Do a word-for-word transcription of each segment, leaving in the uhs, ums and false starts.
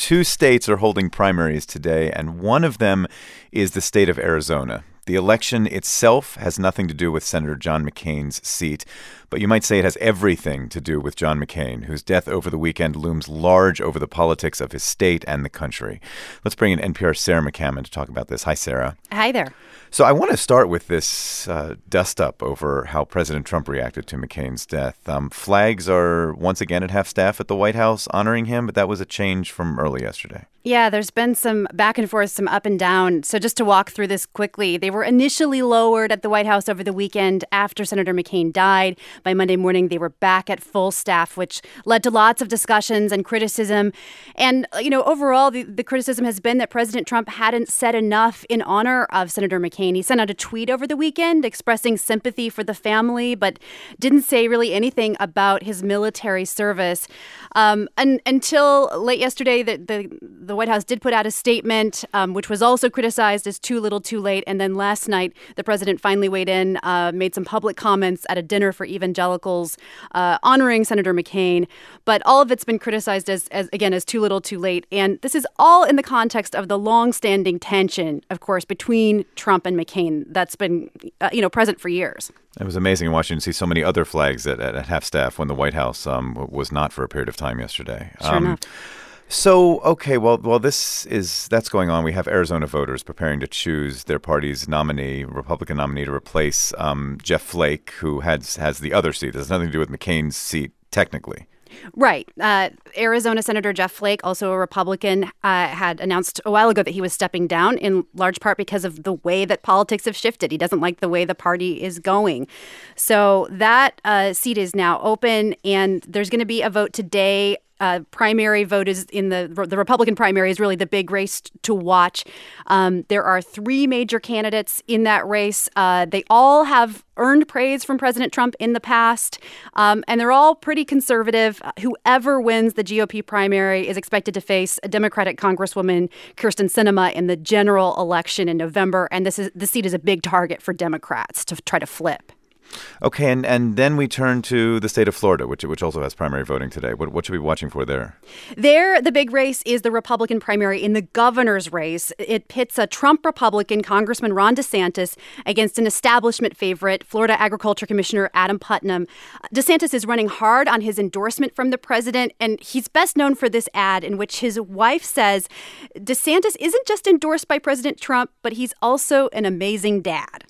two states are holding primaries today, and one of them is the state of Arizona. The election itself has nothing to do with Senator John McCain's seat, but you might say it has everything to do with John McCain, whose death over the weekend looms large over the politics of his state and the country. Let's bring in N P R's Sarah McCammon to talk about this. Hi, Sarah. Hi there. So I want to start with this uh, dust-up over how President Trump reacted to McCain's death. Um, flags are once again at half-staff at the White House honoring him, but that was a change from early yesterday. Yeah, there's been some back and forth, some up and down. So just to walk through this quickly, they were initially lowered at the White House over the weekend after Senator McCain died. By Monday morning, they were back at full staff, which led to lots of discussions and criticism. And, you know, overall, the, the criticism has been that President Trump hadn't said enough in honor of Senator McCain. He sent out a tweet over the weekend expressing sympathy for the family, but didn't say really anything about his military service. Um, and until late yesterday, the, the, the White House did put out a statement, um, which was also criticized as too little, too late. And then last night, the president finally weighed in, uh, made some public comments at a dinner for evangelicals uh, honoring Senator McCain. But all of it's been criticized as, as, again, as too little, too late. And this is all in the context of the longstanding tension, of course, between Trump and McCain that's been, uh, you know, present for years. It was amazing in Washington to see so many other flags at, at, at half-staff when the White House um, was not for a period of time yesterday. Sure um, enough. So, okay, well, well, this is that's going on. We have Arizona voters preparing to choose their party's nominee, Republican nominee, to replace um, Jeff Flake, who has has the other seat. It has nothing to do with McCain's seat, technically. Right. Uh, Arizona Senator Jeff Flake, also a Republican, uh, had announced a while ago that he was stepping down, in large part because of the way that politics have shifted. He doesn't like the way the party is going. So that uh, seat is now open, and there's going to be a vote today. Uh, primary vote is in the the Republican primary is really the big race to watch. Um, there are three major candidates in that race. Uh, they all have earned praise from President Trump in the past, um, and they're all pretty conservative. Whoever wins the G O P primary is expected to face a Democratic Congresswoman, Kyrsten Sinema, in the general election in November. And this is the seat is a big target for Democrats to try to flip. Okay, and, and then we turn to the state of Florida, which which also has primary voting today. What, what should we be watching for there? There, the big race is the Republican primary in the governor's race. It pits a Trump Republican, Congressman Ron DeSantis, against an establishment favorite, Florida Agriculture Commissioner Adam Putnam. DeSantis is running hard on his endorsement from the president, and he's best known for this ad in which his wife says DeSantis isn't just endorsed by President Trump, but he's also an amazing dad.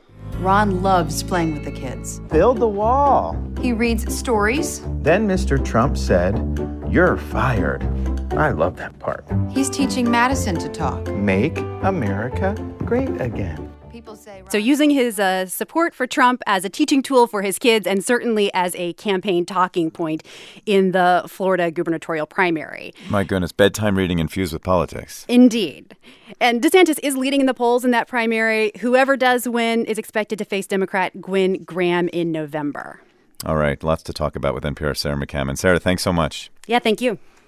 Ron loves playing with the kids. Build the wall. He reads stories. Then Mister Trump said, "You're fired." I love that part. He's teaching Madison to talk. Make America great again. People say Ron- So using his uh, support for Trump as a teaching tool for his kids and certainly as a campaign talking point in the Florida gubernatorial primary. My goodness, bedtime reading infused with politics. Indeed. And DeSantis is leading in the polls in that primary. Whoever does win is expected to face Democrat Gwen Graham in November. All right, lots to talk about with N P R's Sarah McCammon. Sarah, thanks so much. Yeah, thank you.